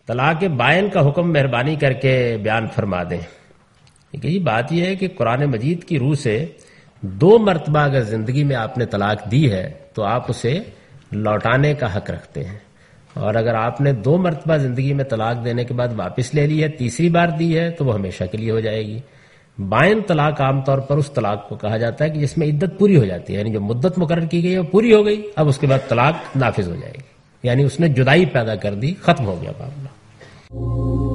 तलाक बायन का हुक्म मेहरबानी करके बयान फरमा दें। ये बात यह है कि कुरान मजीद की रूह से 2 मरतबा अगर जिंदगी में आपने तलाक दी है तो आप उसे लौटाने का हक रखते हैं, और अगर आपने 2 मरतबा जिंदगी में तलाक देने के बाद वापस ले ली है, तीसरी बार दी है, तो वो हमेशा के लिए हो जाएगी। बायन तलाक आमतौर पर उस तलाक को कहा जाता है कि जिसमें इद्दत पूरी हो जाती है, यानी जो मुद्दत मुकर्रर की गई है वो पूरी हो गई, अब उसके बाद तलाक नाफिज हो जाएगी, यानी उसने जुदाई पैदा कर दी, खत्म हो गया मामला।